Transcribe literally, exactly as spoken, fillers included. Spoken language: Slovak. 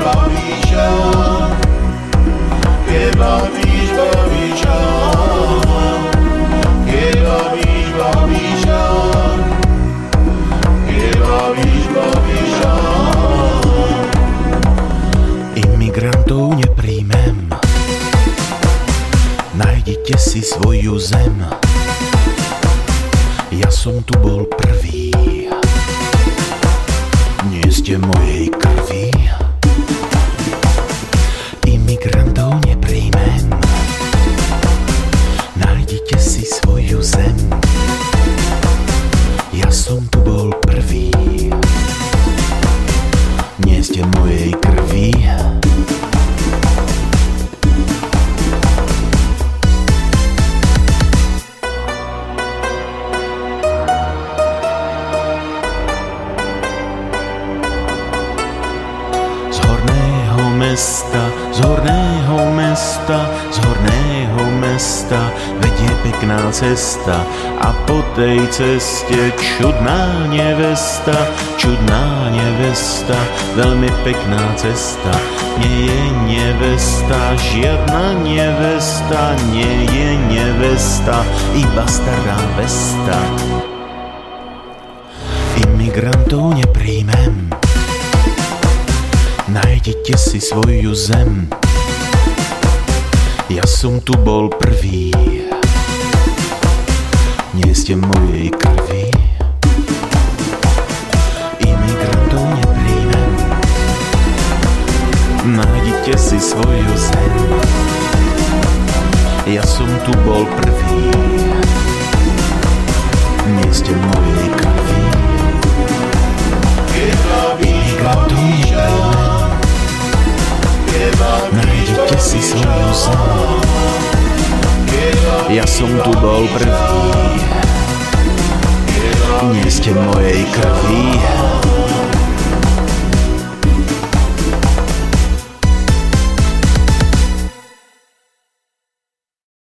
bavíša, keď bavíš, bavíša, keď bavíš, bavíša, keď bavíš, bavíša. Imigrantov nepríjmem, nájdite si svoju zem. Ja som tu bol prvý, nie ste mojej krvi. Imigrantov nepríjmem, nájdite si svoju zem. Ja som tu bol prvý, nie ste mojej krvi. Mesta, z horného mesta, z horného mesta vedie pekná cesta a po tej ceste čudná nevesta, čudná nevesta, veľmi pekná cesta. Nie je nevesta, žiadna nevesta, nie je nevesta, iba stará vesta. Imigrantov nepríjmem, nájdite si svoju zem. Ja som tu bol prvý, nie ste mojej krvi. Imigrantov nepríjmem, nájdite si svoju zem. Ja som tu bol prvý, nie ste mojej krvi. Imigrantov nepríjmem, nájdite si svoju zem. Ja som tu bol prvý, nie ste mojej krvi.